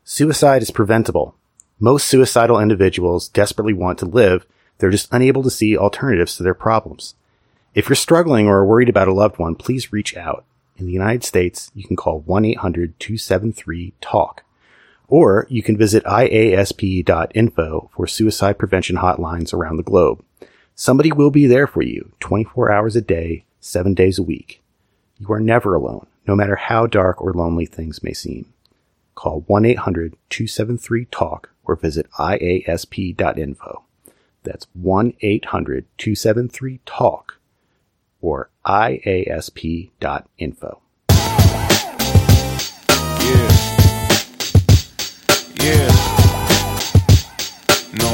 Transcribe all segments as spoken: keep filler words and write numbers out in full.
Suicide is preventable. Most suicidal individuals desperately want to live, they're just unable to see alternatives to their problems. If you're struggling or are worried about a loved one, please reach out. In the United States, you can call one eight hundred two seven three talk. Or you can visit I A S P dot info for suicide prevention hotlines around the globe. Somebody will be there for you twenty-four hours a day, seven days a week. You are never alone, no matter how dark or lonely things may seem. Call one eight hundred two seven three talk or visit I A S P dot info. That's one eight hundred two seven three talk or I A S P dot info. Yeah. Yeah. No.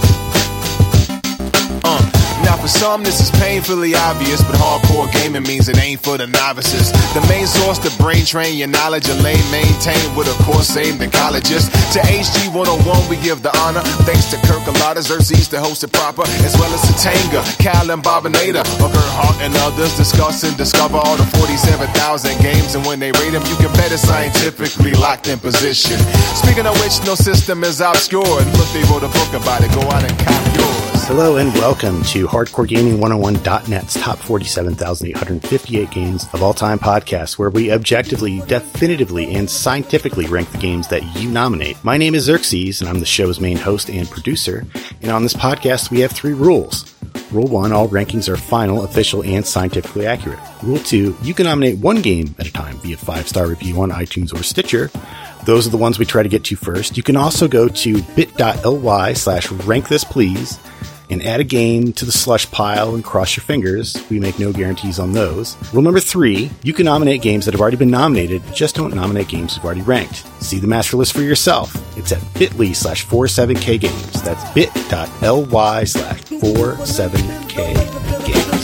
Uh. Now for some this is painfully obvious, but hardcore gaming means it ain't for the novices. The main source to brain train your knowledge, a lane maintained with a course aimed at colleges. To H G one oh one we give the honor, thanks to Kirk Alada, Xerxes to host it proper, as well as Satanga, Cal and Bobinator, Gerhart and others discuss and discover all the forty-seven thousand games, and when they rate them you can bet it's scientifically locked in position. Speaking of which, no system is obscure, and look, they wrote a book about it, go out and cop yours. Hello and welcome to Hardcore Gaming one oh one dot net's top forty-seven thousand eight hundred fifty-eight games of all time podcast, where we objectively, definitively, and scientifically rank the games that you nominate. My name is Xerxes, and I'm the show's main host and producer. And on this podcast, we have three rules. Rule one, all rankings are final, official, and scientifically accurate. Rule two, you can nominate one game at a time via five-star review on iTunes or Stitcher. Those are the ones we try to get to first. You can also go to bit.ly slash rank this please and add a game to the slush pile and cross your fingers. We make no guarantees on those. Rule number three, you can nominate games that have already been nominated, just don't nominate games you've already ranked. See the master list for yourself. It's at bit.ly slash 47k games. That's bit.ly slash 47k games.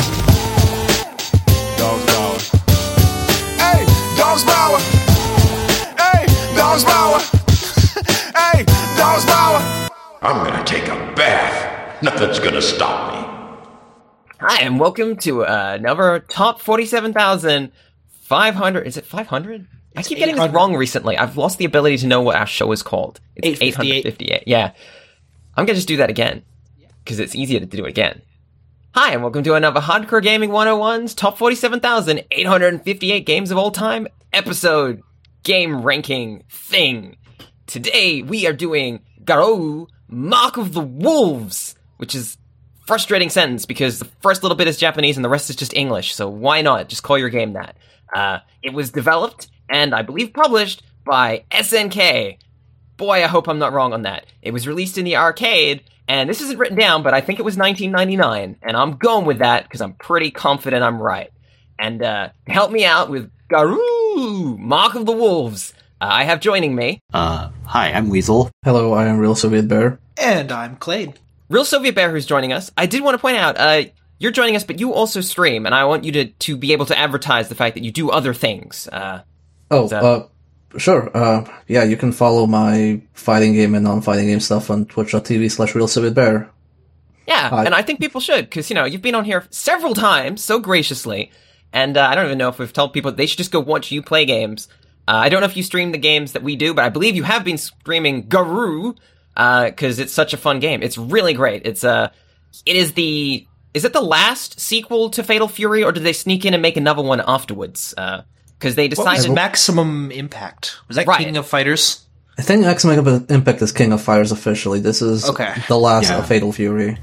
Dogs Power. Hey, Dogs Power. Hey, Dogs Power. Hey, Dogs Power. I'm gonna take a bath. Nothing's gonna stop me. Hi, and welcome to uh, another top forty-seven thousand five hundred. Is it five hundred? I keep getting this wrong recently. I've lost the ability to know what our show is called. It's eight hundred fifty-eight. Yeah. I'm going to just do that again, because it's easier to do it again. Hi, and welcome to another Hardcore Gaming one oh one's top forty-seven thousand eight hundred fifty-eight games of all time episode game ranking thing. Today, we are doing Garou, Mark of the Wolves, which is a frustrating sentence because the first little bit is Japanese and the rest is just English, so why not? Just call your game that. Uh, it was developed and, I believe, published by S N K. Boy, I hope I'm not wrong on that. It was released in the arcade, and this isn't written down, but I think it was nineteen ninety-nine, and I'm going with that because I'm pretty confident I'm right. And uh, to help me out with Garou, Mark of the Wolves, uh, I have joining me... Uh, hi, I'm Weasel. Hello, I am Real Soviet Bear. And I'm Clade. Real Soviet Bear who's joining us. I did want to point out, uh, you're joining us, but you also stream, and I want you to, to be able to advertise the fact that you do other things. Uh, oh, so. uh, sure. Uh, yeah, you can follow my fighting game and non-fighting game stuff on twitch.tv slash Real Soviet Bear. Yeah, uh, and I think people should, because, you know, you've been on here several times, so graciously, and uh, I don't even know if we've told people they should just go watch you play games. Uh, I don't know if you stream the games that we do, but I believe you have been streaming Garou, because uh, it's such a fun game. It's really great. It's uh, it is the is it the last sequel to Fatal Fury, or did they sneak in and make another one afterwards? Because uh, they decided what was Maximum Impact. Was that right. King of Fighters? I think Maximum Impact is King of Fighters officially. This is okay. the last yeah. of Fatal Fury,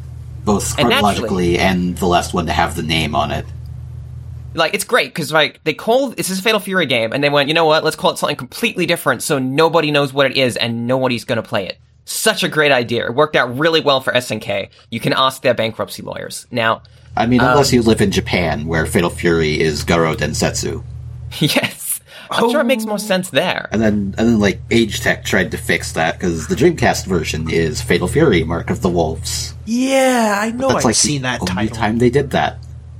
both and chronologically and the last one to have the name on it. Like, it's great, because, like, they called, this is a Fatal Fury game, and they went, you know what, let's call it something completely different so nobody knows what it is and nobody's gonna play it. Such a great idea. It worked out really well for S N K. You can ask their bankruptcy lawyers. Now... I mean, unless um, you live in Japan, where Fatal Fury is Garo Densetsu. Yes. I'm oh. sure it makes more sense there. And then, and then, like, Age Tech tried to fix that, because the Dreamcast version is Fatal Fury, Mark of the Wolves. Yeah, I know I've like seen that title. title. The time they did that.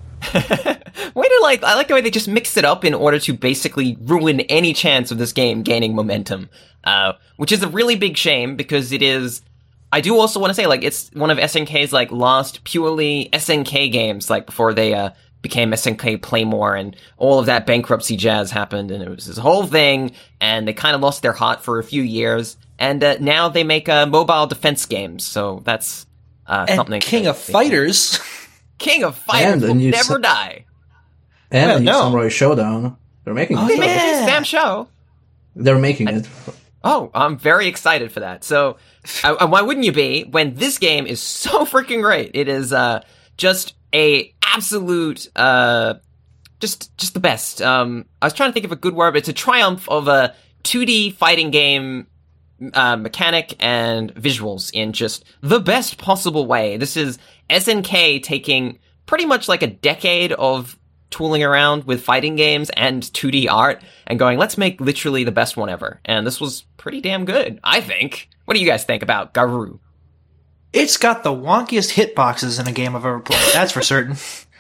Way to like, I like the way they just mixed it up in order to basically ruin any chance of this game gaining momentum, uh, which is a really big shame because it is, I do also want to say, like, it's one of S N K's, like, last purely S N K games, like, before they, uh, became S N K Playmore, and all of that bankruptcy jazz happened, and it was this whole thing, and they kind of lost their heart for a few years, and uh, now they make uh, mobile defense games, so that's uh, and something. King of Fighters. King of Fighters will never sa- die. And well, the new no. Samurai Showdown. They're making Oh, it. yeah. Sam Show. They're making it. Oh, I'm very excited for that. So, uh, why wouldn't you be when this game is so freaking great? It is uh, just a absolute, uh, just just the best. Um, I was trying to think of a good word, but it's a triumph of a two D fighting game uh, mechanic and visuals in just the best possible way. This is S N K taking pretty much like a decade of tooling around with fighting games and two D art and going, let's make literally the best one ever. And this was pretty damn good, I think. What do you guys think about Garou? It's got the wonkiest hitboxes in a game I've ever played. That's for certain.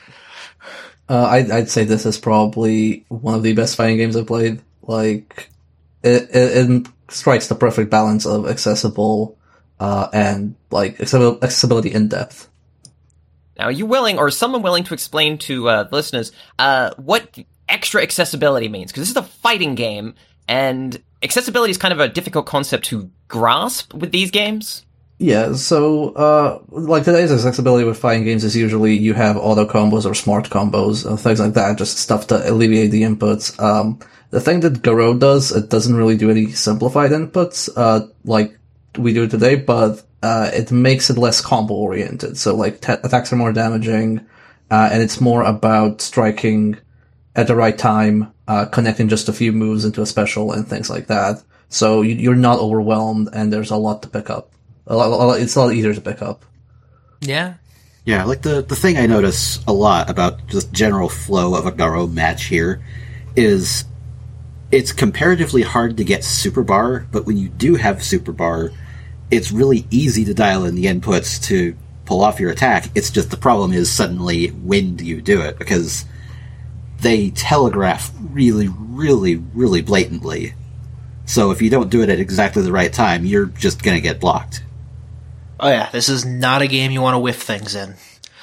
Uh, I'd, I'd say this is probably one of the best fighting games I've played. Like, it, it, it strikes the perfect balance of accessible, uh, and, like, accessibility in depth. Now, are you willing, or is someone willing to explain to uh, the listeners uh, what extra accessibility means? Because this is a fighting game, and accessibility is kind of a difficult concept to grasp with these games. Yeah, so, uh, like today's accessibility with fighting games is usually you have auto combos or smart combos, and things like that, just stuff to alleviate the inputs. Um, the thing that Garou does, it doesn't really do any simplified inputs, uh, like we do today, but Uh, it makes it less combo-oriented, so, like, t- attacks are more damaging, uh, and it's more about striking at the right time, uh, connecting just a few moves into a special and things like that. So you, you're not overwhelmed, and there's a lot to pick up. A lot, a lot, it's a lot easier to pick up. Yeah. Yeah, like, the, the thing I notice a lot about just general flow of a Garou match here is it's comparatively hard to get Super Bar, but when you do have Super Bar, it's really easy to dial in the inputs to pull off your attack. It's just the problem is suddenly when do you do it? Because they telegraph really, really, really blatantly. So if you don't do it at exactly the right time, you're just going to get blocked. Oh yeah, this is not a game you want to whiff things in.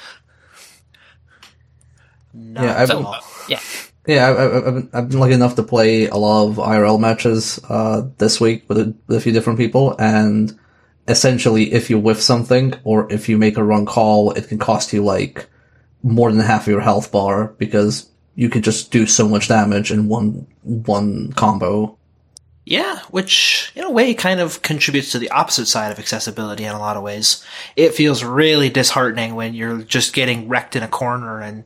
Not Yeah, I've- at all. Yeah. Yeah, I, I, I've, been, I've been lucky enough to play a lot of I R L matches uh, this week with a, with a few different people, and essentially, if you whiff something, or if you make a wrong call, it can cost you, like, more than half of your health bar, because you can just do so much damage in one one combo. Yeah, which, in a way, kind of contributes to the opposite side of accessibility in a lot of ways. It feels really disheartening when you're just getting wrecked in a corner and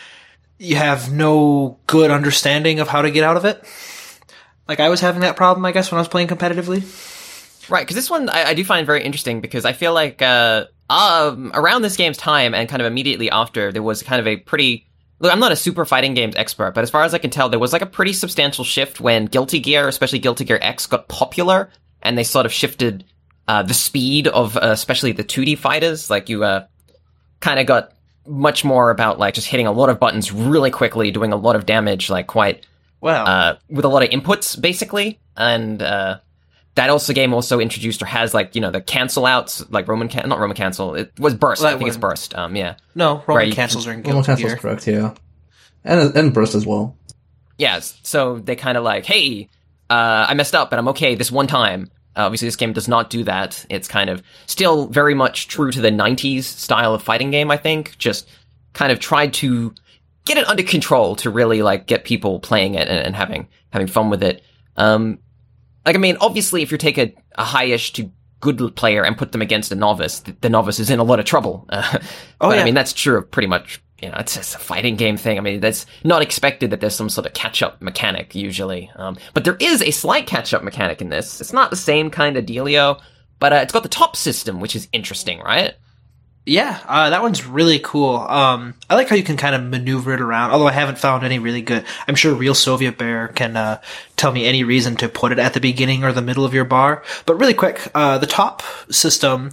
you have no good understanding of how to get out of it. Like, I was having that problem, I guess, when I was playing competitively. Right, because this one I, I do find very interesting, because I feel like uh, um, around this game's time and kind of immediately after, there was kind of a pretty... Look, I'm not a super fighting games expert, but as far as I can tell, there was like a pretty substantial shift when Guilty Gear, especially Guilty Gear X, got popular, and they sort of shifted uh, the speed of uh, especially the two D fighters. Like, you uh, kind of got much more about like just hitting a lot of buttons really quickly, doing a lot of damage, like quite... Wow. Uh, with a lot of inputs, basically, and... Uh, That also game also introduced or has like, you know, the cancel outs, like Roman can not Roman cancel. It was burst. Well, I think it's wasn't- burst. Um, yeah. No, Roman Right. cancels are in Roman Guilty Castle's Gear. correct, yeah. And, and Burst as well. Yeah. So they kind of like, hey, uh, I messed up, but I'm okay this one time. Uh, obviously, this game does not do that. It's kind of still very much true to the nineties style of fighting game, I think. Just kind of tried to get it under control to really like get people playing it and, and having having fun with it. Um, Like, I mean, obviously, if you take a, a high-ish to good player and put them against a novice, the, the novice is in a lot of trouble. Uh, Oh, but, yeah. I mean, that's true of pretty much, you know, it's just a fighting game thing. I mean, that's not expected that there's some sort of catch-up mechanic, usually. Um, but there is a slight catch-up mechanic in this. It's not the same kind of dealio, but uh, it's got the top system, which is interesting, right? Yeah, uh, that one's really cool. Um, I like how you can kind of maneuver it around, although I haven't found any really good. I'm sure Real Soviet Bear can uh, tell me any reason to put it at the beginning or the middle of your bar. But really quick, uh, the top system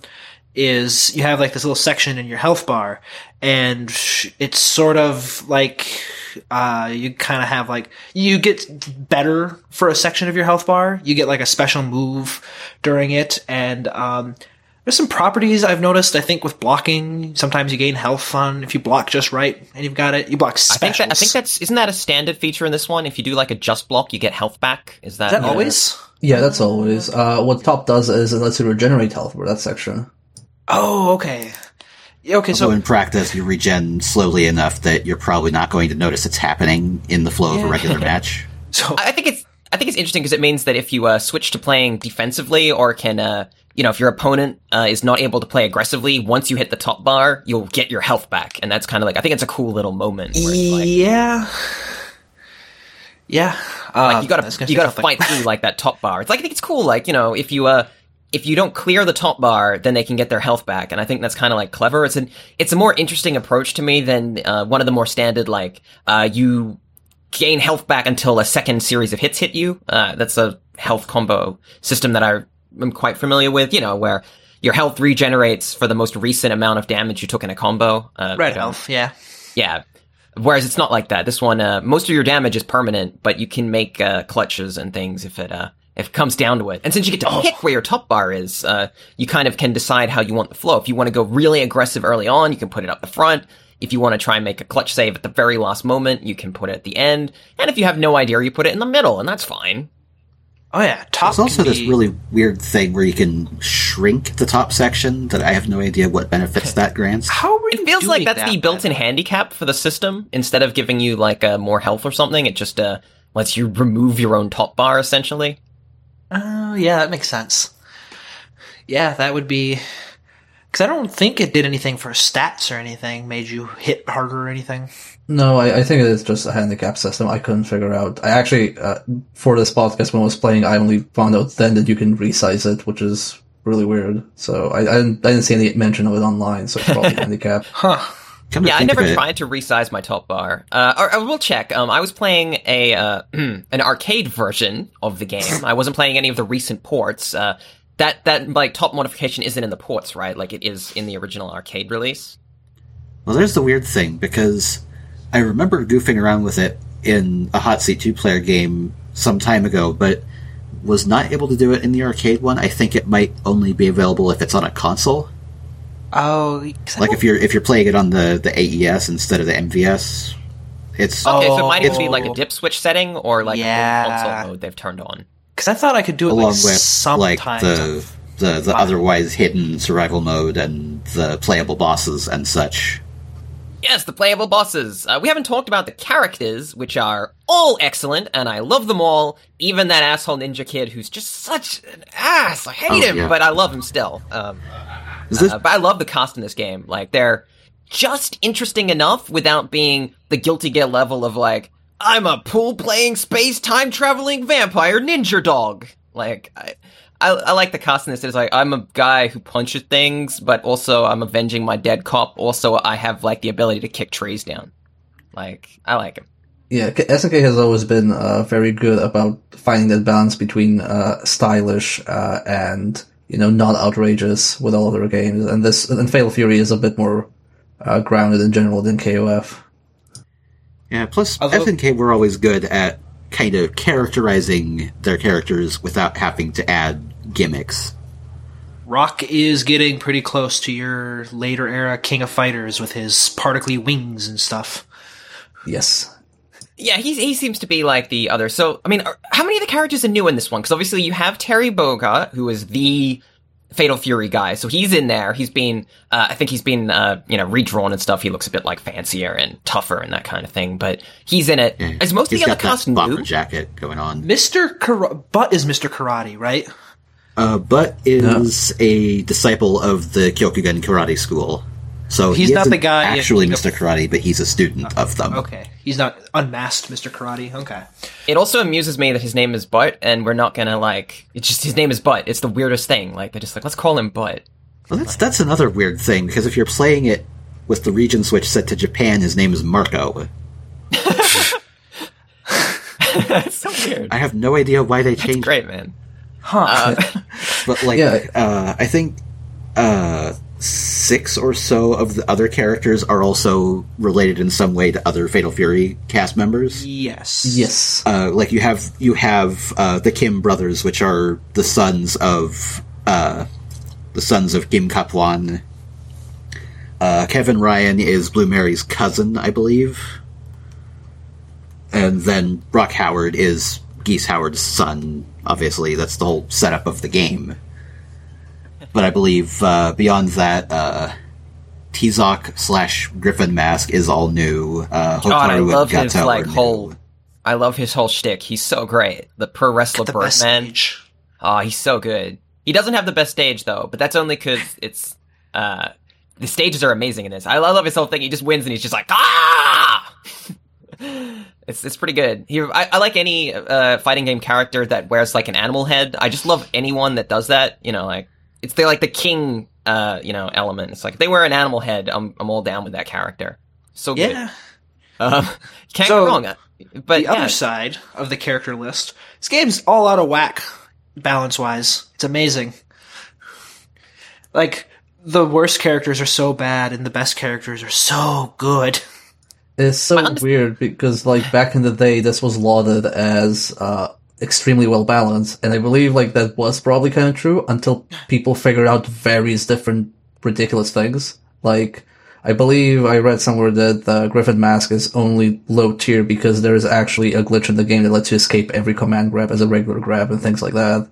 is you have like this little section in your health bar, and it's sort of like uh, you kind of have like you get better for a section of your health bar. You get like a special move during it, and um, There's some properties I've noticed, I think, with blocking. Sometimes you gain health on if you block just right, and you've got it. You block specials. I think, that, I think that's... Isn't that a standard feature in this one? If you do, like, a just block, you get health back? Is that... Is that yeah. always? Yeah, that's always. Uh, what top does is it lets you regenerate health for that section. Oh, okay. Yeah, okay, so... So in practice, you regen slowly enough that you're probably not going to notice it's happening in the flow Yeah. of a regular match. So I think it's... I think it's interesting because it means that if you uh, switch to playing defensively or can, uh, you know, if your opponent uh, is not able to play aggressively, once you hit the top bar, you'll get your health back. And that's kind of like, I think it's a cool little moment. Where it's like, yeah. Yeah. Uh, like you gotta, you gotta fight through like that top bar. It's like, I think it's cool. Like, you know, if you, uh, if you don't clear the top bar, then they can get their health back. And I think that's kind of like clever. It's an, it's a more interesting approach to me than, uh, one of the more standard, like, uh, you, gain health back until a second series of hits hit you. Uh, that's a health combo system that I am quite familiar with, you know, where your health regenerates for the most recent amount of damage you took in a combo. Uh, Red you know. health, yeah. Yeah. Whereas it's not like that. This one, uh, most of your damage is permanent, but you can make, uh, clutches and things if it, uh, if it comes down to it. And since you get to Oh. pick where your top bar is, uh, you kind of can decide how you want the flow. If you want to go really aggressive early on, you can put it up the front. If you want to try and make a clutch save at the very last moment, you can put it at the end. And if you have no idea, you put it in the middle, and that's fine. Oh yeah, top There's also can this be... really weird thing where you can shrink the top section that I have no idea what benefits that grants. How are you It feels like doing that's that, the built-in by the way? handicap for the system. Instead of giving you, like, uh, more health or something, it just uh, lets you remove your own top bar, essentially. Oh, yeah, that makes sense. Yeah, that would be... Because I don't think it did anything for stats or anything, made you hit harder or anything. No, I, I think it is just a handicap system. I couldn't figure out. I actually, uh, for this podcast when I was playing, I only found out then that you can resize it, which is really weird. So I, I, didn't, I didn't see any mention of it online, so it's probably handicap. Huh. Come to Yeah, I think never of it, tried to resize my top bar. Uh, or, I will check. Um, I was playing a uh, an arcade version of the game. I wasn't playing any of the recent ports. Uh, that that like top modification isn't in the ports, right? Like it is in the original arcade release. Well, there's the weird thing, because I remember goofing around with it in a Hot Seat two-player game some time ago, but was not able to do it in the arcade one. I think it might only be available if it's on a console. Oh, Like if you're if you're playing it on the, the A E S instead of the M V S, it's Okay, so it might Oh. even be like a dip switch setting or like Yeah. a console mode they've turned on. because I thought I could do it along like with sometimes. like the the, the otherwise hidden survival mode and the playable bosses and such. Yes, the playable bosses. Uh, we haven't talked about the characters, which are all excellent, and I love them all. Even that asshole ninja kid who's just such an ass. I hate Oh, him, yeah. but I love him still. Um, Is this uh, but I love the cast in this game. Like, they're just interesting enough without being the Guilty Gear level of, like, I'm a pool-playing, space-time-traveling vampire ninja dog. Like, I... I, I like the cast in this. It's like, I'm a guy who punches things, but also I'm avenging my dead cop. Also, I have, like, the ability to kick trees down. Like, I like him. Yeah, S N K has always been uh, very good about finding that balance between uh, stylish uh, and, you know, not outrageous with all of their games. And this, and Fatal Fury is a bit more uh, grounded in general than K O F. Yeah, plus Although- F N K were always good at kind of characterizing their characters without having to add gimmicks. Rock is getting pretty close to your later era King of Fighters with his particly wings and stuff. Yes. Yeah, he he seems to be like the other. So, I mean, are, how many of the characters are new in this one? Because obviously you have Terry Bogard, who is the Fatal Fury guy. So he's in there. He's been, uh, I think he's been, uh, you know, redrawn and stuff. He looks a bit like fancier and tougher and that kind of thing. But he's in it. Yeah, Is most of he's the other got that cast bomber new? jacket going on. Mister Kar- Butt is Mister Karate, right? Uh, Butt is a disciple of the Kyokugen Karate School. So He's he not isn't the guy in actually League of- Mister Karate, but he's a student of them. Okay. He's not unmasked Mister Karate. Okay. It also amuses me that his name is Butt, and we're not gonna, like, it's just, his name is Butt. It's the weirdest thing. Like, they're just like, let's call him Butt. Well, that's that's another weird thing, because if you're playing it with the region switch set to Japan, his name is Marco. That's so weird. I have no idea why they changed Great, man. Huh. But, like, Yeah. uh, I think uh, six or so of the other characters are also related in some way to other Fatal Fury cast members. yes. Yes. Uh, like, you have you have uh, the Kim brothers, which are the sons of uh, the sons of Kim Kap-won. Uh, Kevin Ryan is Blue Mary's cousin, I believe. And then Brock Howard is Geese Howard's son. Obviously, that's the whole setup of the game. But I believe uh, beyond that, uh, T-Zoc slash Griffin Mask is all new. Uh, Hotaru God, I love and his Gato like are whole. new. I love his whole shtick. He's so great. The pro wrestler The best Birdman. stage. Oh, he's so good. He doesn't have the best stage though, but that's only because it's uh, the stages are amazing in this. I love his whole thing. He just wins and he's just like ah. It's it's pretty good. He, I, I like any uh, fighting game character that wears like an animal head. I just love anyone that does that. You know, like it's the like the king, uh, you know, element. It's like if they wear an animal head, I'm I'm all down with that character. So good. Yeah. Um, can't So, go wrong. But the yeah. other side of the character list, this game's all out of whack, balance-wise. It's amazing. Like, the worst characters are so bad, and the best characters are so good. It's so My underst- weird because, like, back in the day, this was lauded as uh, extremely well balanced, and I believe like that was probably kind of true until people figured out various different ridiculous things. Like, I believe I read somewhere that the Griffin Mask is only low tier because there is actually a glitch in the game that lets you escape every command grab as a regular grab and things like that.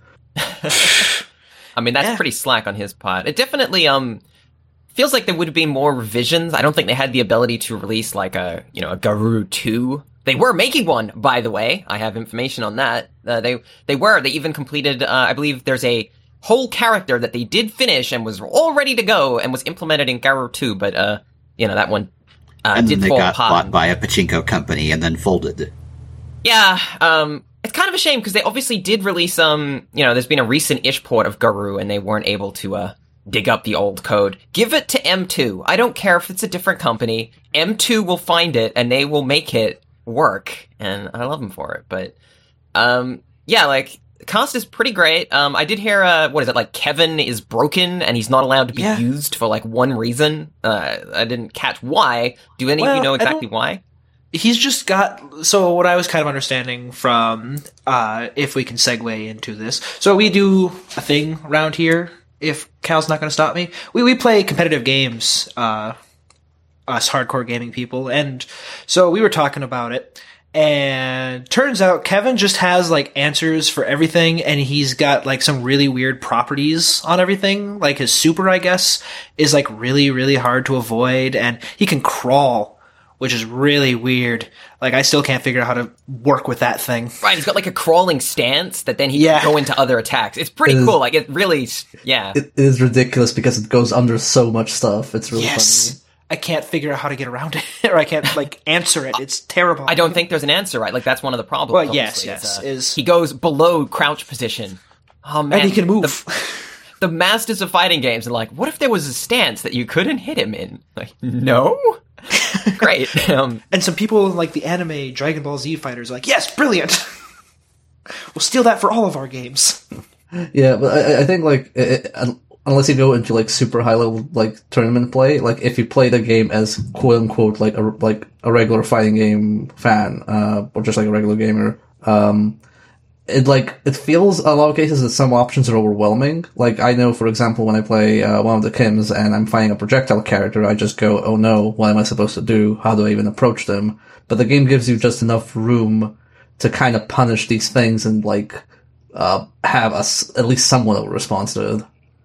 I mean, that's Yeah. pretty slack on his part. It definitely um feels like there would be more revisions. I don't think they had the ability to release like a you know a Garou two. They were making one, by the way. I have information on that. Uh, they they were. They even completed. Uh, I believe there's a whole character that they did finish and was all ready to go and was implemented in Garou two, but uh, you know that one uh, And did then they fall got apart. bought by a pachinko company and then folded. Yeah, um, it's kind of a shame because they obviously did release, um, you know, there's been a recent-ish port of Garou and they weren't able to, uh, dig up the old code. Give it to M two. I don't care if it's a different company. M two will find it and they will make it work, and I love them for it. But, um, yeah, like, the cast is pretty great. Um, I did hear, uh, what is it, like, Kevin is broken and he's not allowed to be Yeah. used for, like, one reason. Uh, I didn't catch why. Do any of Well, you know I exactly don't- why? He's just got, so what I was kind of understanding from, uh, if we can segue into this. So we do a thing around here, if Cal's not going to stop me. We, we play competitive games, uh, us hardcore gaming people. And so we were talking about it. And turns out Kevin just has like answers for everything, and he's got like some really weird properties on everything. Like his super, I guess, is like really, really hard to avoid, and he can crawl, which is really weird. Like, I still can't figure out how to work with that thing. Right, he's got like a crawling stance that then he Yeah. can go into other attacks. It's pretty It is- cool. Like, it really, yeah. It is ridiculous because it goes under so much stuff. It's really Yes. funny. I can't figure out how to get around it, or I can't, like, answer it. It's terrible. I don't think there's an answer, right? Like, that's one of the problems. Well, yes, obviously, yes, uh, is- he goes below crouch position. Oh, man. And he can move. The, the masters of fighting games are like, what if there was a stance that you couldn't hit him in? Like, no? Great. Um, And some people, like the anime Dragon Ball Z fighters, are like, yes, brilliant! We'll steal that for all of our games. Yeah, but I, I think like it, it, unless you go into like super high level like tournament play, like if you play the game as quote unquote like a like a regular fighting game fan, uh, or just like a regular gamer, um, it like it feels in a lot of cases that some options are overwhelming. Like I know, for example, when I play uh, one of the Kims and I'm fighting a projectile character, I just go, oh no, what am I supposed to do? How do I even approach them? But the game gives you just enough room to kind of punish these things and like uh, have us at least somewhat of a response to it.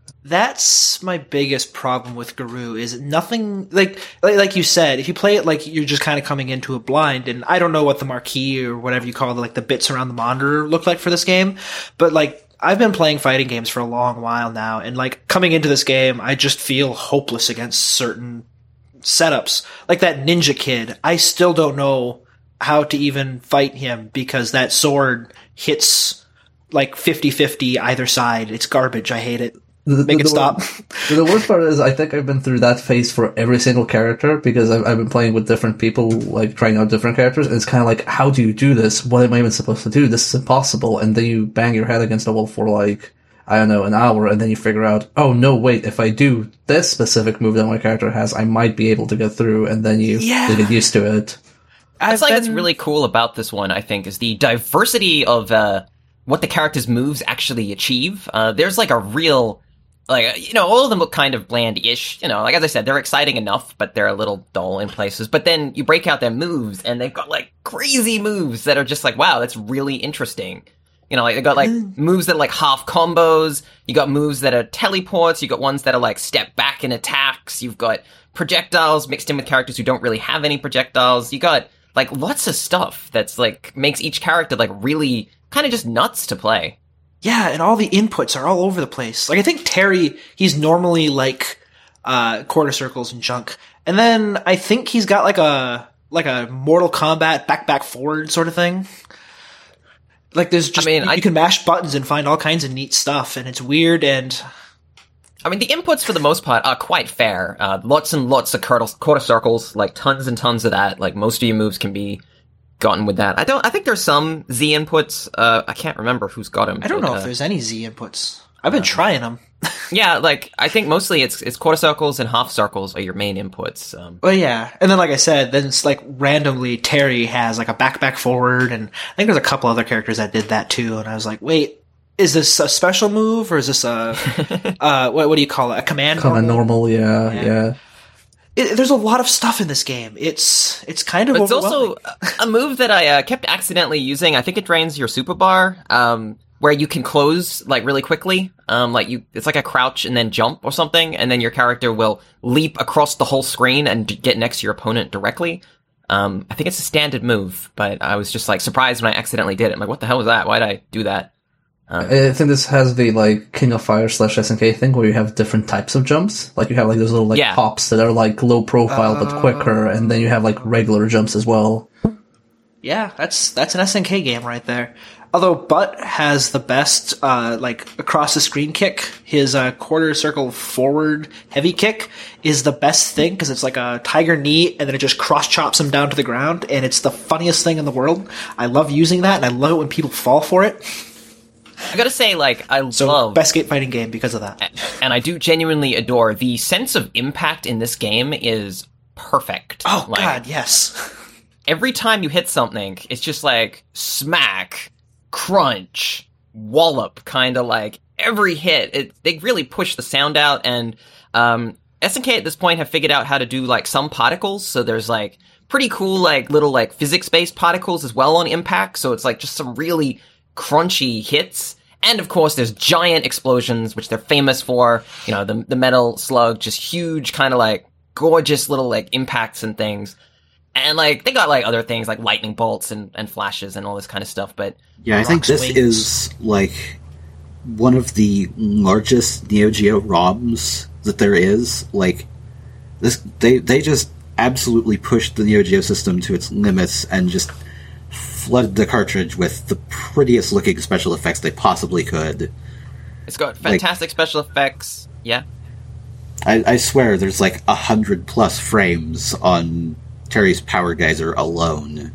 That's my biggest problem with Garou, is nothing, like, like, like you said, if you play it like you're just kind of coming into a blind, and I don't know what the marquee or whatever you call it, like the bits around the monitor look like for this game, but like, I've been playing fighting games for a long while now, and like, coming into this game, I just feel hopeless against certain setups. Like that ninja kid, I still don't know how to even fight him, because that sword hits like fifty-fifty either side. It's garbage. I hate it. The, Make the, it stop. The, the worst part is I think I've been through that phase for every single character because I've, I've been playing with different people, like trying out different characters, and it's kind of like, how do you do this? What am I even supposed to do? This is impossible. And then you bang your head against the wall for like, I don't know, an hour, and then you figure out, oh no, wait, if I do this specific move that my character has, I might be able to get through, and then you, Yeah. you get used to it. That's like been- what's really cool about this one, I think, is the diversity of uh, what the character's moves actually achieve. Uh, there's like a real like, you know, all of them look kind of bland-ish. You know, like, as I said, they're exciting enough, but they're a little dull in places. But then you break out their moves, and they've got, like, crazy moves that are just like, wow, that's really interesting. You know, like, they got, like, moves that are, like, half combos. You got moves that are teleports. You got ones that are, like, step back and attacks. You've got projectiles mixed in with characters who don't really have any projectiles. You got, like, lots of stuff that's, like, makes each character, like, really kind of just nuts to play. Yeah, and all the inputs are all over the place. Like, I think Terry, he's normally, like, uh, quarter circles and junk. And then I think he's got, like, a, like a Mortal Kombat back, back, forward sort of thing. Like, there's just, I mean, you, I, you can mash buttons and find all kinds of neat stuff, and it's weird, and... I mean, the inputs, for the most part, are quite fair. Uh, lots and lots of quarter, quarter circles, like, tons and tons of that. Like, most of your moves can be gotten with that. I don't, I think there's some Z inputs. Uh, I can't remember who's got them. I don't but, know uh, if there's any Z inputs. I've been uh, trying them. Yeah, like, I think mostly it's, it's quarter circles and half circles are your main inputs. Um, well, yeah. And then, like I said, then it's like randomly Terry has like a back, back, forward. And I think there's a couple other characters that did that too. And I was like, wait, is this a special move or is this a, uh, what, what do you call it? A command Kind of normal, yeah, yeah. yeah. It, there's a lot of stuff in this game. It's it's kind of but it's overwhelming. also a move that I uh, kept accidentally using. I think it drains your super bar, um, where you can close like really quickly. Um, like you, it's like a crouch and then jump or something, and then your character will leap across the whole screen and d- get next to your opponent directly. Um, I think it's a standard move, but I was just like surprised when I accidentally did it. I'm like, what the hell was that? Why did I do that? Um, I think this has the, like, King of Fire slash S N K thing where you have different types of jumps. Like, you have, like, those little, like, yeah. hops that are, like, low profile uh, but quicker, and then you have, like, regular jumps as well. Yeah, that's that's an S N K game right there. Although Butt has the best, uh, like, across-the-screen kick. His uh, quarter circle forward heavy kick is the best thing, because it's like a tiger knee, and then it just cross-chops him down to the ground, and it's the funniest thing in the world. I love using that, and I love it when people fall for it. I gotta say, like, I so, love... best skate fighting game because of that. And I do genuinely adore the sense of impact in this game is perfect. Oh, like, God, yes. Every time you hit something, it's just like, smack, crunch, wallop, kind of like, every hit. It, they really push the sound out, and um, S N K at this point have figured out how to do, like, some particles, so there's, like, pretty cool, like, little, like, physics-based particles as well on impact, so it's, like, just some really crunchy hits. And of course there's giant explosions, which they're famous for. You know, the the metal slug, just huge, kind of like gorgeous little like impacts and things. And like they got like other things like lightning bolts and, and flashes and all this kind of stuff. But yeah, I think this wings. is like one of the largest Neo Geo ROMs that there is. Like this, they they just absolutely pushed the Neo Geo system to its limits and just flooded the cartridge with the prettiest looking special effects they possibly could. It's got fantastic like, special effects. Yeah. I, I swear there's like a hundred plus frames on Terry's Power Geyser alone.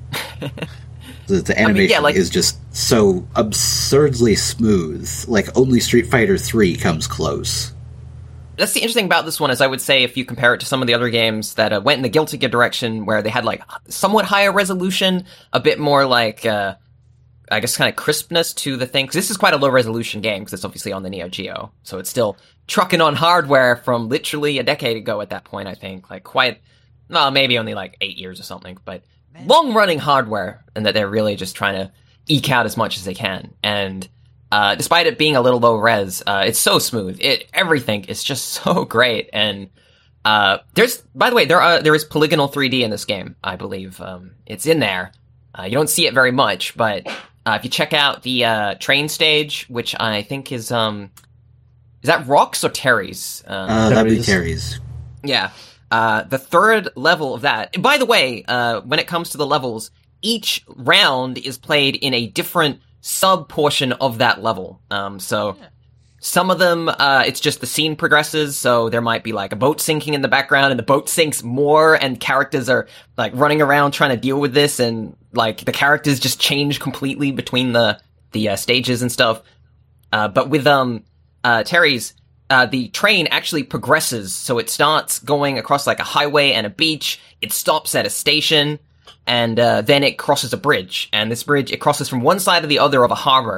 the, the animation I mean, yeah, like, is just so absurdly smooth. Like only Street Fighter three comes close. That's the interesting about this one is I would say if you compare it to some of the other games that uh, went in the Guilty Gear direction where they had like somewhat higher resolution, a bit more like, uh, I guess kind of crispness to the thing. Because this is quite a low resolution game because it's obviously on the Neo Geo. So it's still trucking on hardware from literally a decade ago at that point, I think. Like quite, well, maybe only like eight years or something, but long running hardware and that they're really just trying to eke out as much as they can. And Uh, despite it being a little low res, uh, it's so smooth. It everything is just so great. And uh, there's, by the way, there are there is polygonal three D in this game. I believe um, it's in there. Uh, you don't see it very much, but uh, if you check out the uh, train stage, which I think is um, is that Rock's or Terry's? Um, uh, that'd be Terry's. Yeah, uh, the third level of that. And by the way, uh, when it comes to the levels, each round is played in a different sub portion of that level. Um, so yeah. Some of them, uh, it's just the scene progresses. So there might be like a boat sinking in the background and the boat sinks more and characters are like running around trying to deal with this. And like the characters just change completely between the, the, uh, stages and stuff. Uh, but with, um, uh, Terry's, uh, the train actually progresses. So it starts going across like a highway and a beach. It stops at a station. And uh, then it crosses a bridge, and this bridge, it crosses from one side to the other of a harbor,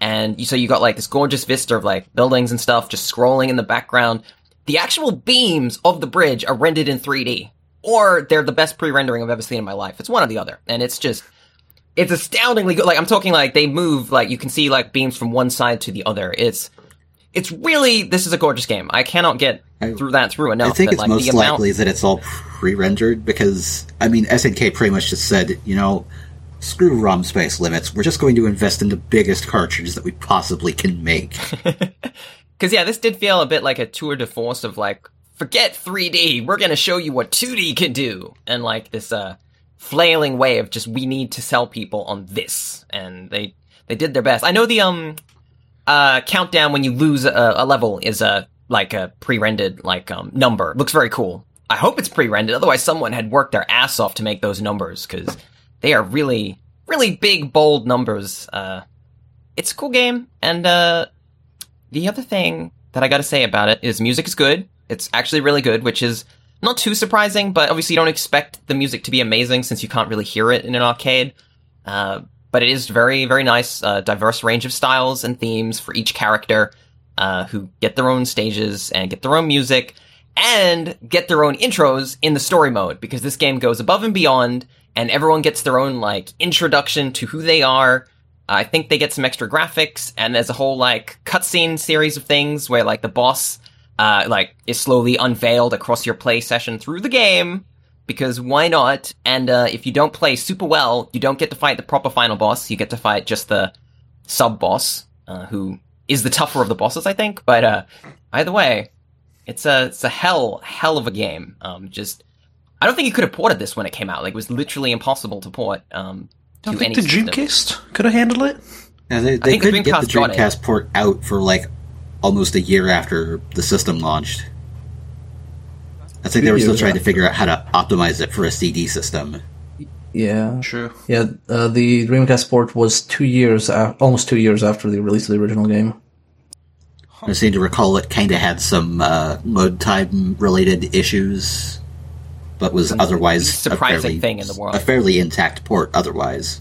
and you, so you got like this gorgeous vista of like buildings and stuff just scrolling in the background. The actual beams of the bridge are rendered in three D, or they're the best pre-rendering I've ever seen in my life. It's one or the other, and it's just, it's astoundingly good. Like, I'm talking like they move, like you can see like beams from one side to the other. It's, it's really, this is a gorgeous game. I cannot get through that through enough. I think but, it's like, most the amount- likely that it's all pre-rendered because, I mean, S N K pretty much just said, you know, screw ROM space limits. We're just going to invest in the biggest cartridge that we possibly can make. Because, yeah, this did feel a bit like a tour de force of, like, forget three D, we're going to show you what two D can do. And, like, this uh, flailing way of just, we need to sell people on this. And they they did their best. I know the um uh countdown when you lose a, a level is a, like, a pre-rendered, like, um number. Looks very cool. I hope it's pre-rendered, otherwise someone had worked their ass off to make those numbers, because they are really, really big, bold numbers. Uh, it's a cool game, and, uh... the other thing that I gotta say about it is music is good. It's actually really good, which is not too surprising, but obviously you don't expect the music to be amazing since you can't really hear it in an arcade. Uh, but it is very, very nice, uh, diverse range of styles and themes for each character, uh, who get their own stages and get their own music and get their own intros in the story mode, because this game goes above and beyond and everyone gets their own, like, introduction to who they are. I think they get some extra graphics, and there's a whole, like, cutscene series of things where, like, the boss, uh, like, is slowly unveiled across your play session through the game, because why not? And, uh, if you don't play super well, you don't get to fight the proper final boss, you get to fight just the sub-boss, uh, who is the tougher of the bosses, I think, but, uh, either way, it's a, it's a hell, hell of a game. Um, just, I don't think you could have ported this when it came out, like, it was literally impossible to port, um, I don't think the system. Dreamcast could have handled it. Yeah, they they the couldn't get the Dreamcast Dreamcast port out for like almost a year after the system launched. I think they were still trying to figure out how to optimize it for a C D system. Yeah, True. Yeah, uh, the Dreamcast port was two years, a- almost two years after the release of the original game. I seem to recall it kind of had some uh, load time related issues, but was otherwise surprising a fairly, thing in the world. a fairly intact port otherwise.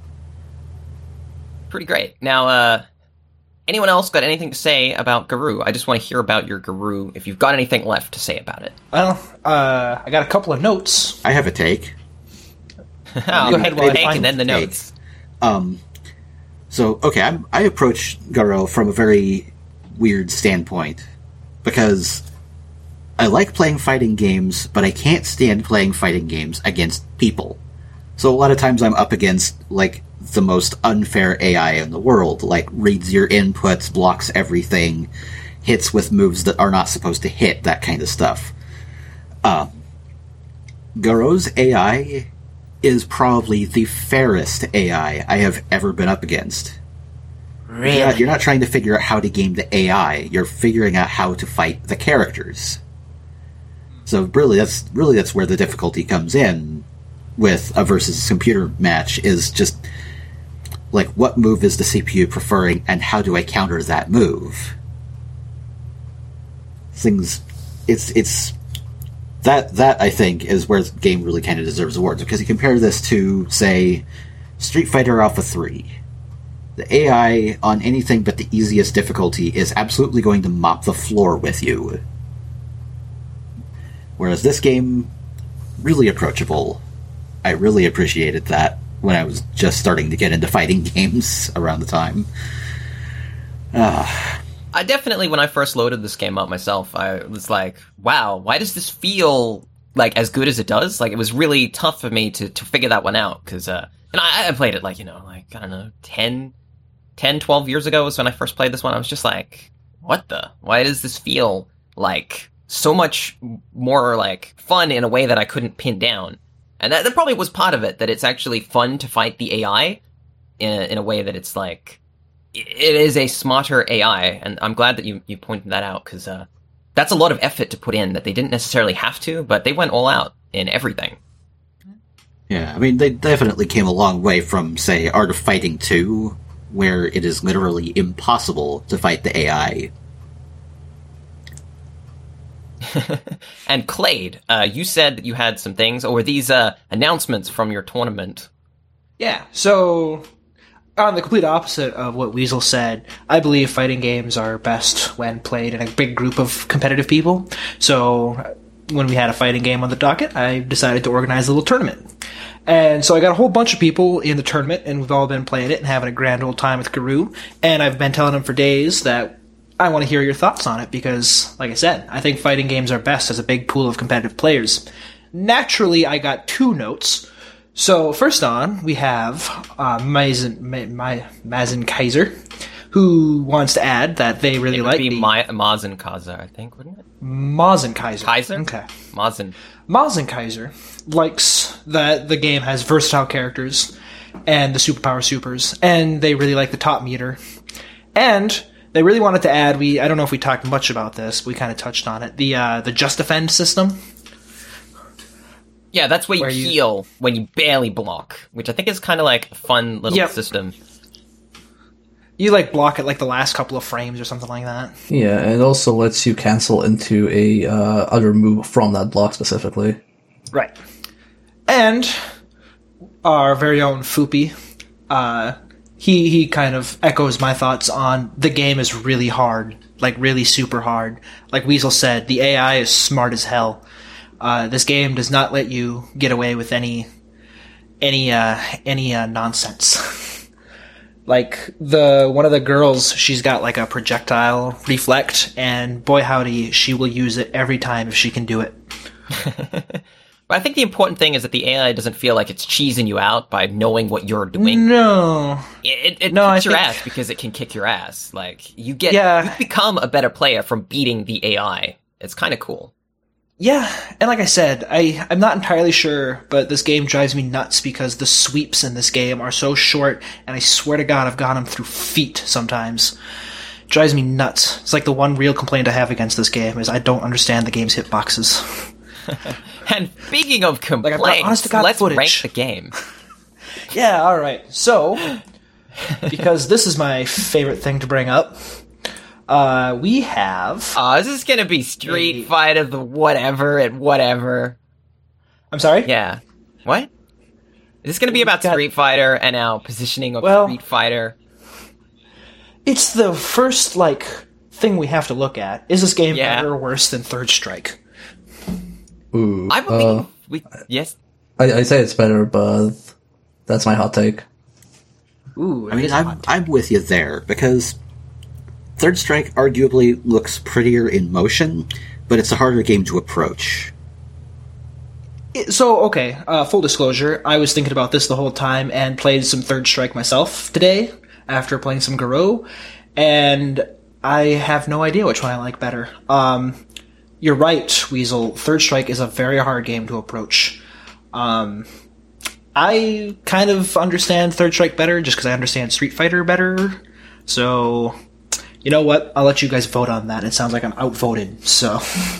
Pretty great. Now, uh, anyone else got anything to say about Garou? I just want to hear about your Garou, if you've got anything left to say about it. Well, uh, I got a couple of notes. I have a take. Go ahead with the take and then the take. notes. Um, so, okay, I'm, I approach Garou from a very weird standpoint, because I like playing fighting games, but I can't stand playing fighting games against people. So a lot of times I'm up against, like, the most unfair A I in the world, like, reads your inputs, blocks everything, hits with moves that are not supposed to hit, that kind of stuff. Um, Garou's A I is probably the fairest A I I have ever been up against. Really? You're not, you're not trying to figure out how to game the A I, you're figuring out how to fight the characters. So really, that's really that's where the difficulty comes in with a versus computer match, is just like, what move is the C P U preferring, and how do I counter that move? Things, it's it's that that I think is where the game really kind of deserves awards, because you compare this to, say, Street Fighter Alpha three. The A I on anything but the easiest difficulty is absolutely going to mop the floor with you. Whereas this game, really approachable. I really appreciated that when I was just starting to get into fighting games around the time. Uh, I definitely, when I first loaded this game up myself, I was like, wow, why does this feel like as good as it does? Like, it was really tough for me to, to figure that one out, because, uh, and I, I played it like, you know, like, I don't know, ten, ten, twelve years ago was when I first played this one. I was just like, what the? Why does this feel like so much more, like, fun in a way that I couldn't pin down? And that, that probably was part of it, that it's actually fun to fight the A I in a, in a way that it's like, it is a smarter A I, and I'm glad that you, you pointed that out, because uh, that's a lot of effort to put in that they didn't necessarily have to, but they went all out in everything. Yeah, I mean, they definitely came a long way from, say, Art of Fighting two, where it is literally impossible to fight the A I. And Clade, uh, you said that you had some things, or were these uh, announcements from your tournament? Yeah, so on the complete opposite of what Weasel said, I believe fighting games are best when played in a big group of competitive people. So when we had a fighting game on the docket, I decided to organize a little tournament. And so I got a whole bunch of people in the tournament, and we've all been playing it and having a grand old time with Garou. And I've been telling them for days that I want to hear your thoughts on it because, like I said, I think fighting games are best as a big pool of competitive players. Naturally, I got two notes. So first on, we have uh, Mazen, Ma- Mazen Kaiser, who wants to add that they really it would like be the... Ma- Mazen Kaiser, I think, wouldn't it? Mazen Kaiser. Kaiser? Okay. Mazen. Mazen Kaiser likes that the game has versatile characters and the superpower supers, and they really like the top meter. And they really wanted to add, we I don't know if we talked much about this, but we kind of touched on it, the uh, the Just Defend system. Yeah, that's where you Where you- heal when you barely block, which I think is kind of like a fun little Yep. system. You like block it like the last couple of frames or something like that. Yeah, and it also lets you cancel into a uh, other move from that block specifically. Right. And our very own Foopy, uh, he he kind of echoes my thoughts on the game is really hard, like really super hard. Like Weasel said, the A I is smart as hell. Uh, this game does not let you get away with any any uh, any uh, nonsense. Like the one of the girls, she's got like a projectile reflect, and boy howdy, she will use it every time if she can do it. But I think the important thing is that the A I doesn't feel like it's cheesing you out by knowing what you're doing. No, It, it, it No, kicks I your think- ass because it can kick your ass. Like you get, Yeah. you become a better player from beating the A I. It's kind of cool. yeah, and like I said, I I'm not entirely sure, but this game drives me nuts because the sweeps in this game are so short, and I swear to God, I've got them through feet sometimes. It drives me nuts. It's like the one real complaint I have against this game is I don't understand the game's hitboxes. And speaking of I've got complaints, honest to God let's footage. rank the game. Yeah, all right. So, because this is my favorite thing to bring up, uh, we have. Uh, this is gonna be Street Maybe. Fighter, the whatever and whatever. I'm sorry. Yeah. What? Is this gonna be about got- Street Fighter and our positioning of Well- Street Fighter? It's the first like thing we have to look at. Is this game Yeah. better or worse than Third Strike? Ooh, I believe uh, we. Yes. I, I say it's better, but that's my hot take. Ooh, I mean, I'm I'm with you there because Third Strike arguably looks prettier in motion, but it's a harder game to approach. It- so okay. Uh, full disclosure: I was thinking about this the whole time and played some Third Strike myself today after playing some Garou, and I have no idea which one I like better. Um, you're right, Weasel. Third Strike is a very hard game to approach. Um, I kind of understand Third Strike better just because I understand Street Fighter better. So, you know what? I'll let you guys vote on that. It sounds like I'm outvoted. So,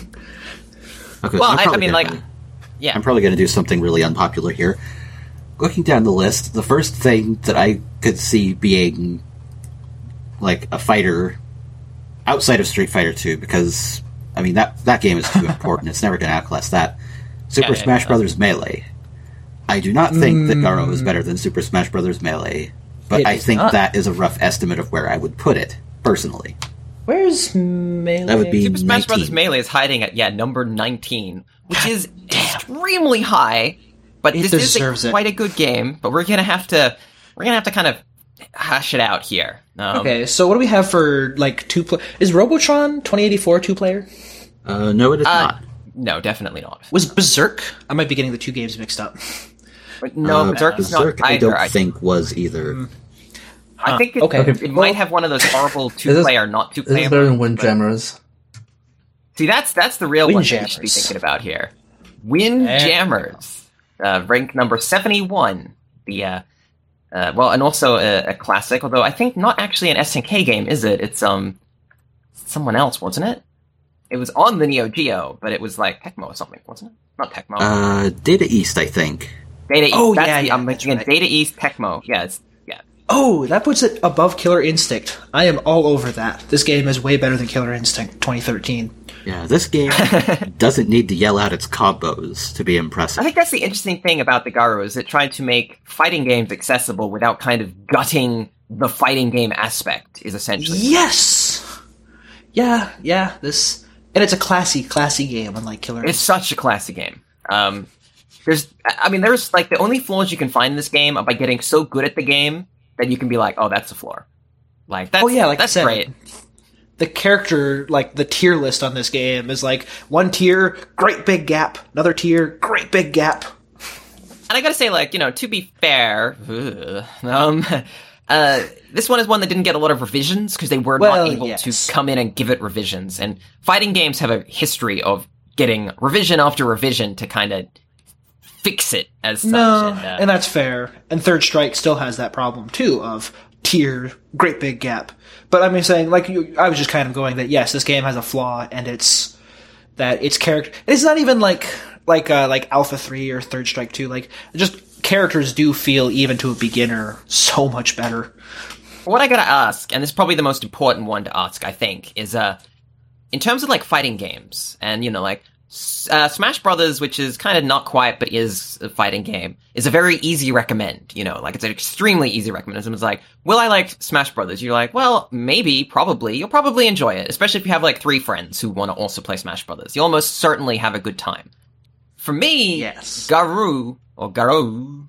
Okay, Well, I'm I, I probably mean, gonna- like, yeah. I'm probably going to do something really unpopular here. Looking down the list, the first thing that I could see being like a fighter outside of Street Fighter two, because I mean that that game is too important. It's never going to outclass that. Super Yeah, yeah, Smash yeah. Brothers Melee. I do not think that Garou is better than Super Smash Brothers Melee, but It I is think not. that is a rough estimate of where I would put it personally. where's Melee? That would be Super Smash Bros. nineteen. Melee is hiding at yeah number nineteen, which is extremely high. But It this deserves is it. a, quite a good game. But we're gonna have to we're gonna have to kind of hash it out here. Um, Okay, so what do we have for like two play? Is Robotron twenty eighty-four two player? Uh, no, it is Uh, not. no, definitely not. Was Berserk? I might be getting the two games mixed up. But no, Uh, Berserk is not Berserk, I either. don't I, think was either. I think it, okay. it might have one of those horrible this- two-player, not This two-player. is better than modes, but- Windjammers. See, that's that's the real one that you should be Windjammers. thinking about here. Windjammers, uh, rank number seventy-one. The uh, uh, well, and also a, a classic, although I think not actually an S N K game, is it? It's um someone else, wasn't it? It was on the Neo Geo, but it was like Tecmo or something, wasn't it? Not Tecmo. Uh, Data East, I think. Data East. oh, that's yeah, the, yeah, I'm that's making right. Data East Tecmo. Yeah, it's yeah. Oh, that puts it above Killer Instinct. I am all over that. This game is way better than Killer Instinct twenty thirteen. Yeah, this game doesn't need to yell out its combos to be impressive. I think that's the interesting thing about the Garou is it tried to make fighting games accessible without kind of gutting the fighting game aspect is essentially. Yes! Yeah, yeah, this... And it's a classy, classy game, unlike Killer It's such a classy game. Um, there's, I mean, there's, like, the only flaws you can find in this game are by getting so good at the game that you can be like, oh, that's a flaw. Like, that's, oh, yeah, like that's I said, great. The character, like, the tier list on this game is like, one tier, great big gap. Another tier, great big gap. And I gotta say, like, you know, to be fair, ugh, um, uh, this one is one that didn't get a lot of revisions because they were well, not able yes. to come in and give it revisions. And fighting games have a history of getting revision after revision to kind of fix it as such. No, and, uh, and that's fair. And Third Strike still has that problem, too, of tier, great big gap. But I'm saying, like, you, I was just kind of going that, yes, this game has a flaw, and it's that its character... It's not even like... like uh, like Alpha three or Third Strike two, like, just characters do feel, even to a beginner, so much better. What I gotta ask, and this is probably the most important one to ask, I think, is, uh, in terms of, like, fighting games, and, you know, like, uh, Smash Brothers, which is kind of not quite, but is a fighting game, is a very easy recommend, you know, like, it's an extremely easy recommend. Someone's like, will I like Smash Brothers? You're like, well, maybe, probably, you'll probably enjoy it, especially if you have, like, three friends who want to also play Smash Brothers. You'll almost certainly have a good time. For me, yes. Garou, or Garou,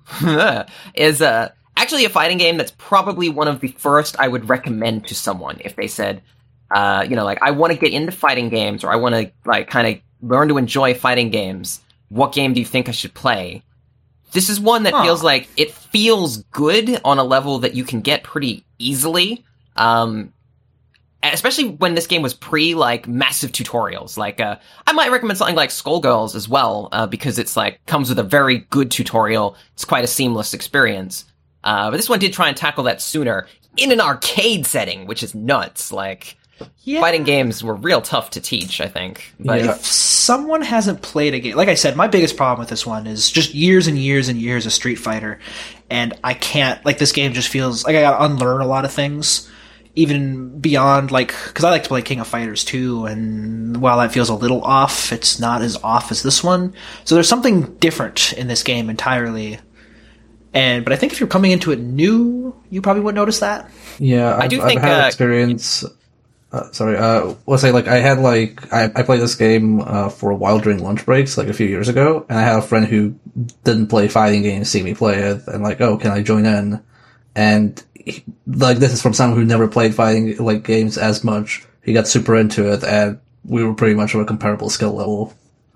is uh, actually a fighting game that's probably one of the first I would recommend to someone if they said, uh, you know, like, I want to get into fighting games, or I want to, like, kind of learn to enjoy fighting games. What game do you think I should play? This is one that huh. feels like, it feels good on a level that you can get pretty easily. Um... Especially when this game was pre, like, massive tutorials. Like, uh, I might recommend something like Skullgirls as well, uh, because it's, like, comes with a very good tutorial. It's quite a seamless experience. Uh, but this one did try and tackle that sooner in an arcade setting, which is nuts. Like, yeah. Fighting games were real tough to teach, I think. But yeah. If someone hasn't played a game, like I said, my biggest problem with this one is just years and years and years of Street Fighter. And I can't, like, this game just feels like I gotta unlearn a lot of things. Even beyond, like, because I like to play King of Fighters too, and while that feels a little off, it's not as off as this one. So there's something different in this game entirely. And but I think if you're coming into it new, you probably wouldn't notice that. Yeah, I've, I do I've think, had uh, experience. Uh, sorry, uh, let's say like I had like I, I played this game uh, for a while during lunch breaks, like a few years ago, and I had a friend who didn't play fighting games see me play it, and like, oh, can I join in? And he, like this is from someone who never played fighting like games as much. He got super into it, and we were pretty much of a comparable skill level.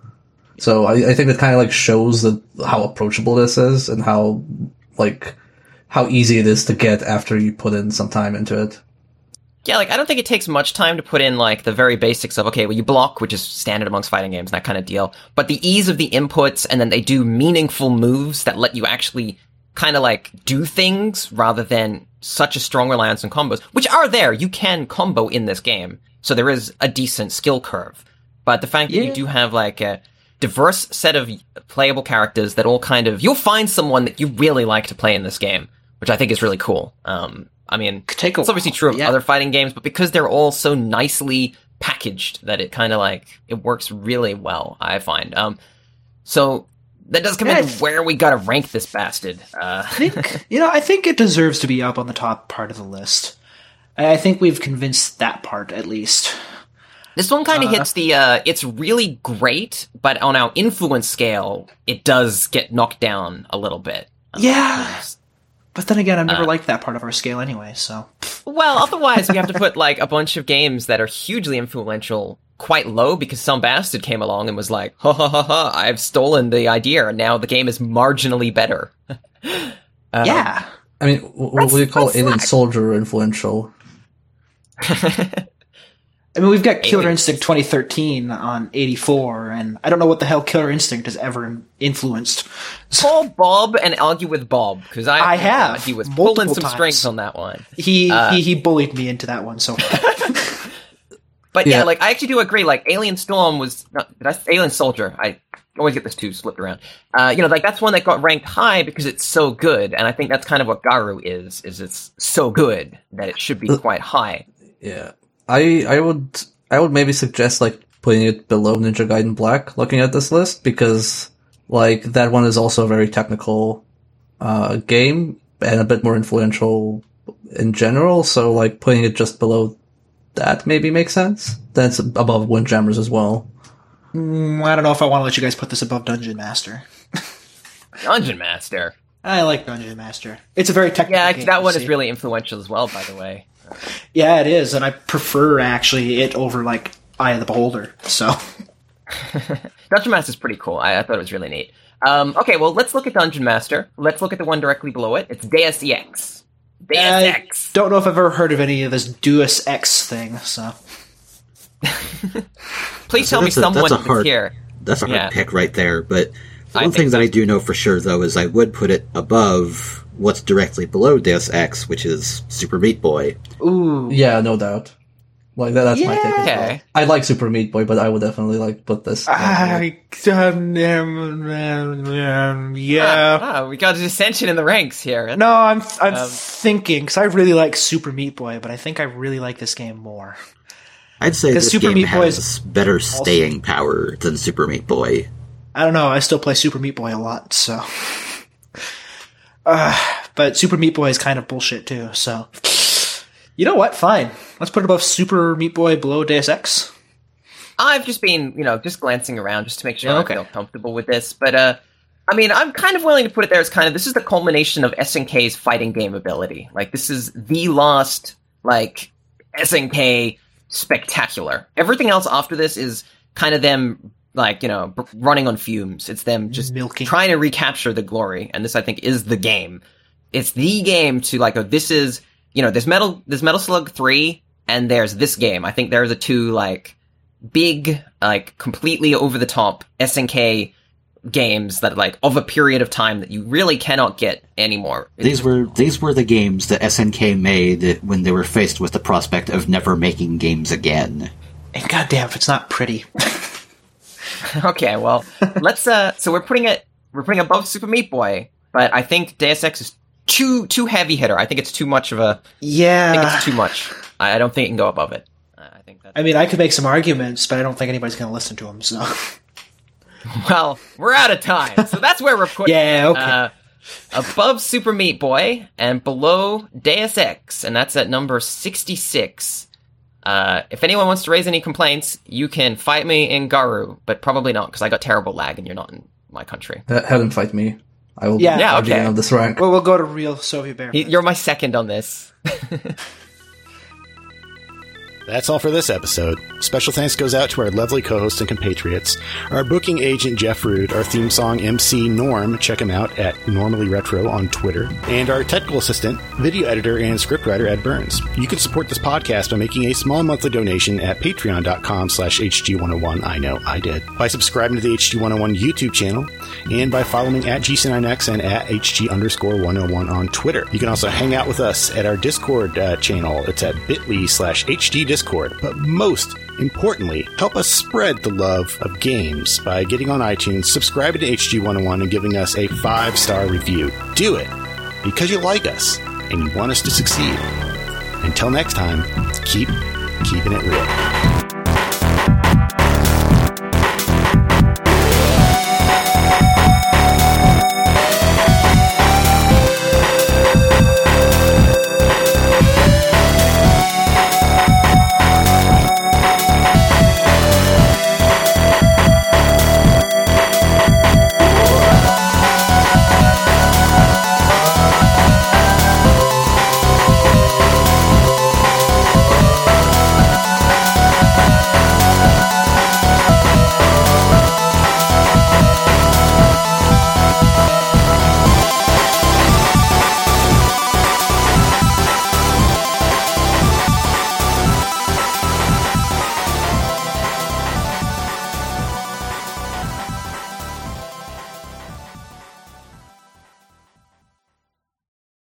So I, I think it kind of like shows that how approachable this is, and how like how easy it is to get after you put in some time into it. Yeah, like, I don't think it takes much time to put in, like, the very basics of, okay, well, you block, which is standard amongst fighting games, that kind of deal. But the ease of the inputs, and then they do meaningful moves that let you actually kind of, like, do things, rather than such a strong reliance on combos, which are there. You can combo in this game, so there is a decent skill curve. But the fact that yeah. you do have, like, a diverse set of playable characters that all kind of... You'll find someone that you really like to play in this game, which I think is really cool. Um... I mean, Take a it's obviously true of yeah. other fighting games, but because they're all so nicely packaged that it kind of like, it works really well, I find. Um, so that does come yeah, into where we gotta rank this bastard. Uh, I think, you know, I think it deserves to be up on the top part of the list. I think we've convinced that part, at least. This one kind of uh, hits the, uh, it's really great, but on our influence scale, it does get knocked down a little bit. Yeah. Um, But then again, I've never uh, liked that part of our scale anyway, so... Well, otherwise we have to put, like, a bunch of games that are hugely influential quite low because some bastard came along and was like, ha ha ha ha, I've stolen the idea, and now the game is marginally better. um, yeah. I mean, what do you call Alien Soldier influential? I mean, we've got Killer Alien. Instinct twenty thirteen on eighty-four, and I don't know what the hell Killer Instinct has ever influenced. Call Bob and argue with Bob, because I, I have. He was pulling some times. strings on that one. He, uh, he he bullied me into that one so far. But yeah. yeah, like, I actually do agree, like, Alien Storm was, no, that's Alien Soldier, I always get this two slipped around. Uh, you know, like, that's one that got ranked high because it's so good, and I think that's kind of what Garou is, is it's so good that it should be quite high. Yeah. I I would I would maybe suggest like putting it below Ninja Gaiden Black, looking at this list, because like that one is also a very technical uh, game and a bit more influential in general, so like putting it just below that maybe makes sense. That's above Windjammers as well. Mm, I don't know if I want to let you guys put this above Dungeon Master. Dungeon Master. I like Dungeon Master. It's a very technical yeah, game. that one see. is really influential as well, by the way. Yeah, it is, and I prefer actually it over like Eye of the Beholder. So, Dungeon Master is pretty cool. I, I thought it was really neat. Um, okay, well, let's look at Dungeon Master. Let's look at the one directly below it. It's Deus Ex. Deus I Ex. Don't know if I've ever heard of any of this Deus Ex thing. So, please so tell me a, someone that's a hard, here. That's a hard yeah. pick right there. But the one I thing so. that I do know for sure, though, is I would put it above what's directly below Deus Ex, which is Super Meat Boy. ooh, Yeah, no doubt. Like that, that's yeah. my take as well. Okay. I like Super Meat Boy, but I would definitely like put this. I um, um, yeah. Ah, ah, we got a dissension in the ranks here. No, I'm I'm Um, thinking because I really like Super Meat Boy, but I think I really like this game more. I'd say this Super game Meat Boy has is better staying power than Super Meat Boy. I don't know. I still play Super Meat Boy a lot, so. Uh, but Super Meat Boy is kind of bullshit too. So, you know what? Fine. Let's put it above Super Meat Boy, below Deus Ex. I've just been, you know, just glancing around just to make sure Yeah, okay. I feel comfortable with this. But, uh, I mean, I'm kind of willing to put it there as kind of, this is the culmination of S N K's fighting game ability. Like, this is the last, like, S N K spectacular. Everything else after this is kind of them, like, you know, b- running on fumes. It's them just Milking. trying to recapture the glory. And this, I think, is the game. It's the game to, like, oh, this is, you know, there's Metal, there's Metal Slug three, and there's this game. I think they're the two, like, big, like, completely over-the-top S N K games that, like, of a period of time that you really cannot get anymore. These were these were the games that S N K made when they were faced with the prospect of never making games again. And goddamn, if it's not pretty. Okay, well, let's, uh, so we're putting it, we're putting above Super Meat Boy, but I think Deus Ex is too, too heavy hitter. I think it's too much of a, Yeah. I think it's too much. I, I don't think it can go above it. I think that's, I mean, I could make some arguments, but I don't think anybody's going to listen to them, so. well, we're out of time, so that's where we're putting Yeah, okay. uh, above Super Meat Boy and below Deus Ex, and that's at number sixty-six. Uh, if anyone wants to raise any complaints, you can fight me in Garu, but probably not, because I got terrible lag and you're not in my country. Uh, have him fight me. I will Yeah. be Yeah, arguing okay. on this rank. Well, we'll go to real Soviet Bear. He- You're my second on this. That's all for this episode. Special thanks goes out to our lovely co-hosts and compatriots, our booking agent Jeff Rude, our theme song M C Norm, check him out at Normally Retro on Twitter, and our technical assistant, video editor, and scriptwriter Ed Burns. You can support this podcast by making a small monthly donation at patreon.com slash HG101. I know, I did. By subscribing to the H G one oh one YouTube channel, and by following at G C nine X and at HG underscore 101 on Twitter. You can also hang out with us at our Discord uh, channel. It's at bit.ly slash HG Discord. But most importantly, help us spread the love of games by getting on iTunes, subscribing to H G one oh one, and giving us a five-star review. Do it because you like us and you want us to succeed. Until next time, keep keeping it real.